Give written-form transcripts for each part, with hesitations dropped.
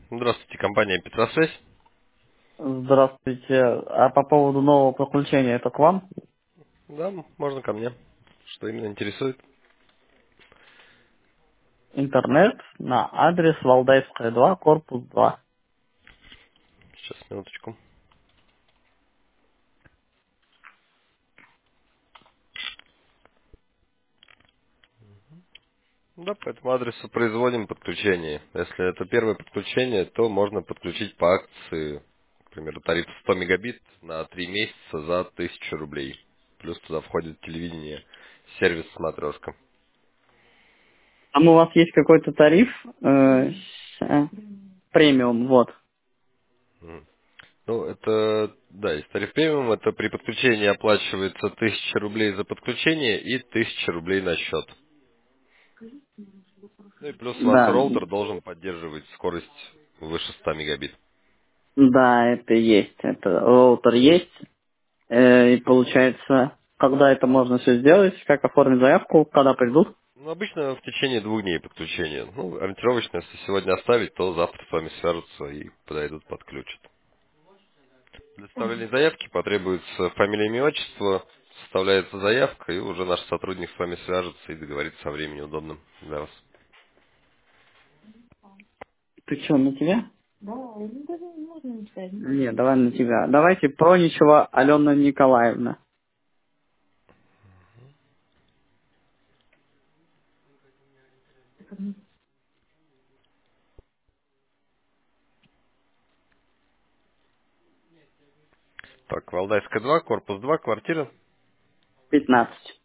Здравствуйте, компания Петросвязь. Здравствуйте. А по поводу нового подключения, это к вам? Да, можно ко мне. Что именно интересует? Интернет на адрес Валдайская 2, корпус 2. Сейчас, минуточку. Да, по этому адресу производим подключение. Если это первое подключение, то можно подключить по акции, к примеру, тариф 100 мегабит на 3 месяца за 1000 рублей. Плюс туда входит телевидение, сервис смотрешка. Там у вас есть какой-то тариф премиум, вот. Мгм. Ну, это, да, есть тариф премиум, это при подключении оплачивается 1000 рублей за подключение и 1000 рублей на счет. Ну и плюс ваш Да, роутер должен поддерживать скорость выше 100 мегабит. да, это есть. Это роутер есть. И получается, когда это можно все сделать, как оформить заявку, когда придут? Ну, обычно в течение 2 дней подключения. Ну, ориентировочно, если сегодня оставить, то завтра с вами свяжутся и подойдут, подключат. Для составления заявки потребуется фамилия, имя, отчество, составляется заявка, и уже наш сотрудник с вами свяжется и договорится о времени удобном для вас. Ты что, на тебя? Нет, давай на тебя. Давайте Проничева Алена Николаевна. Так, Валдайская 2, корпус 2, квартира. 15.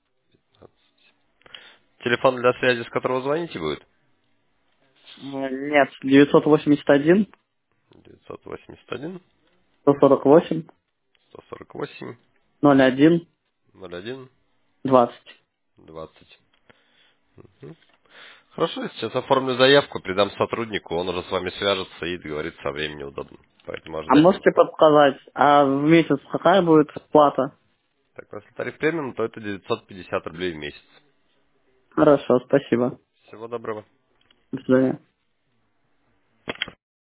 Телефон для связи, с которого звоните, будет? Нет, 981 981 148 148 01 01 20. 20. Хорошо, я сейчас оформлю заявку, придам сотруднику, он уже с вами свяжется и договорится о времени удобном. Поэтому А ожидайте можете звонка. подсказать, а в месяц какая будет плата? Так, если тариф премиум, то это 950 рублей в месяц. Хорошо, спасибо. Всего доброго. До свидания.